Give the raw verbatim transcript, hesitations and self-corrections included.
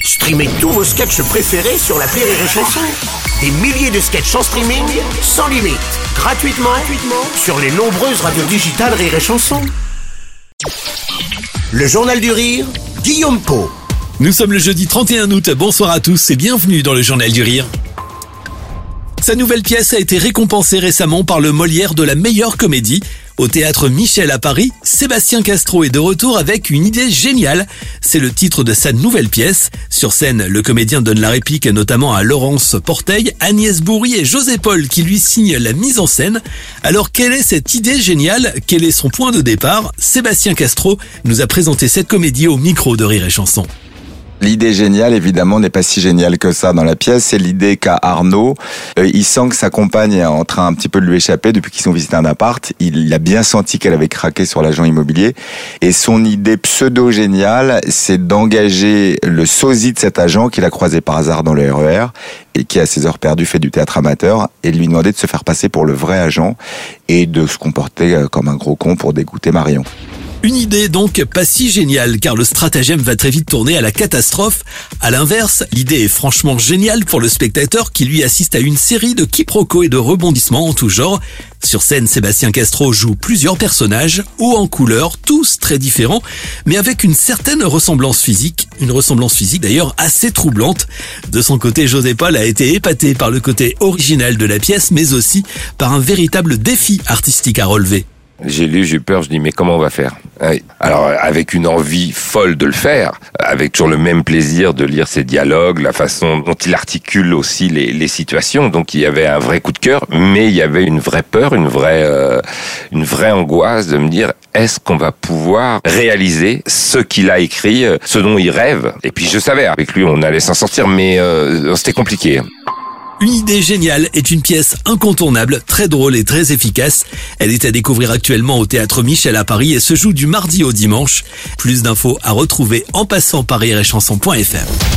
Streamez tous vos sketchs préférés sur l'appli Rire et Chanson. Des milliers de sketchs en streaming, sans limite, gratuitement, gratuitement sur les nombreuses radios digitales Rire et Chanson. Le Journal du Rire, Guillaume Pau. Nous sommes le jeudi trente et un août, bonsoir à tous et bienvenue dans le Journal du Rire. Sa nouvelle pièce a été récompensée récemment par le Molière de la meilleure comédie. Au théâtre Michel à Paris, Sébastien Castro est de retour avec une idée géniale. C'est le titre de sa nouvelle pièce. Sur scène, le comédien donne la réplique notamment à Laurence Porteil, Agnès Bourri et José Paul qui lui signent la mise en scène. Alors quelle est cette idée géniale? Quel est son point de départ? Sébastien Castro nous a présenté cette comédie au micro de Rire et Chanson. L'idée géniale, évidemment, n'est pas si géniale que ça dans la pièce. C'est l'idée qu'a Arnaud. Euh, il sent que sa compagne est en train un petit peu de lui échapper depuis qu'ils ont visité un appart. Il a bien senti qu'elle avait craqué sur l'agent immobilier. Et son idée pseudo-géniale, c'est d'engager le sosie de cet agent qu'il a croisé par hasard dans le R E R et qui, à ses heures perdues, fait du théâtre amateur et de lui demander de se faire passer pour le vrai agent et de se comporter comme un gros con pour dégoûter Marion. Une idée donc pas si géniale car le stratagème va très vite tourner à la catastrophe. À l'inverse, l'idée est franchement géniale pour le spectateur qui lui assiste à une série de quiproquos et de rebondissements en tout genre. Sur scène, Sébastien Castro joue plusieurs personnages, hauts en couleur, tous très différents, mais avec une certaine ressemblance physique. Une ressemblance physique d'ailleurs assez troublante. De son côté, José Paul a été épaté par le côté original de la pièce, mais aussi par un véritable défi artistique à relever. J'ai lu, j'ai eu peur, je dis mais comment on va faire? Alors avec une envie folle de le faire, avec toujours le même plaisir de lire ses dialogues, la façon dont il articule aussi les, les situations. Donc il y avait un vrai coup de cœur, mais il y avait une vraie peur, une vraie, euh, une vraie angoisse de me dire est-ce qu'on va pouvoir réaliser ce qu'il a écrit, ce dont il rêve? Et puis je savais avec lui on allait s'en sortir, mais euh, c'était compliqué. Une idée géniale est une pièce incontournable, très drôle et très efficace. Elle est à découvrir actuellement au théâtre Michel à Paris et se joue du mardi au dimanche. Plus d'infos à retrouver en passant par rire et chanson point f r.